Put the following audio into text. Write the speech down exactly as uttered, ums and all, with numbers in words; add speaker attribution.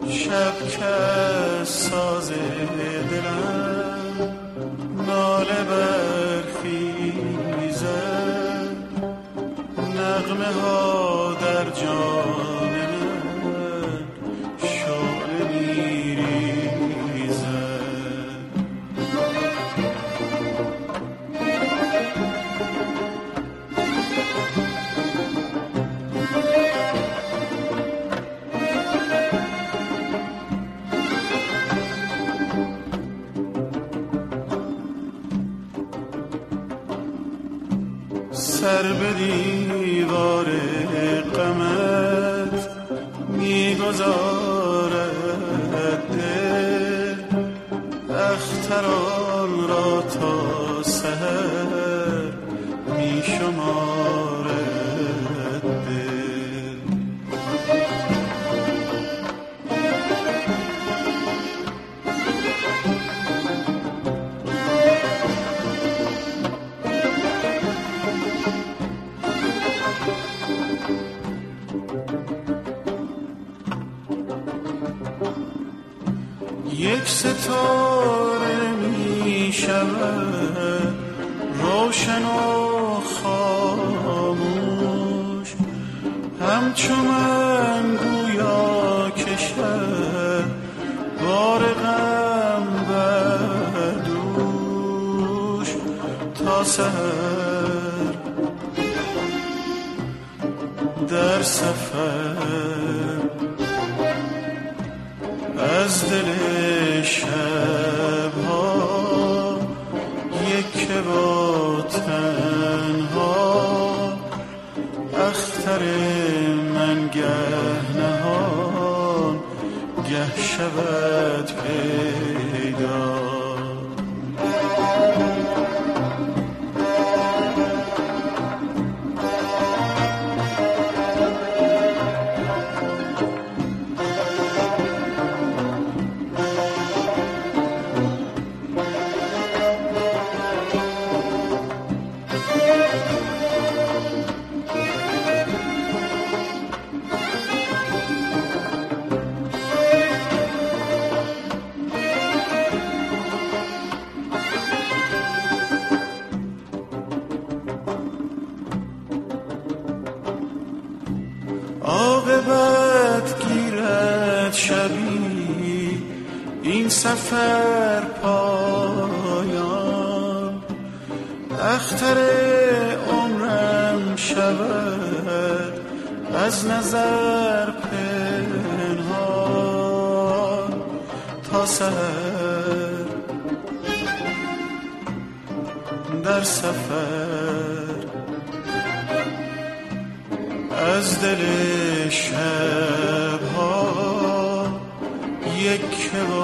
Speaker 1: شب که ساز دلم ناله برخیزه، نغمه ها در جان من شعله میریزه. سر به دیوار غمت میگذارد دل، اختران را تا سحر میشمارد دل. یک ستاره می شود روشن و خاموش، همچو من گویا کشد بار غم بر دوش تا سحر در سفر از دل شبها یک با تنها، اختر من گه نهان گه شود پیدا. عاقبت گیرد شبی این سفر پایان، اختر عمرم شود از نظر پنهان تا سحر در سفر از دل شبها یک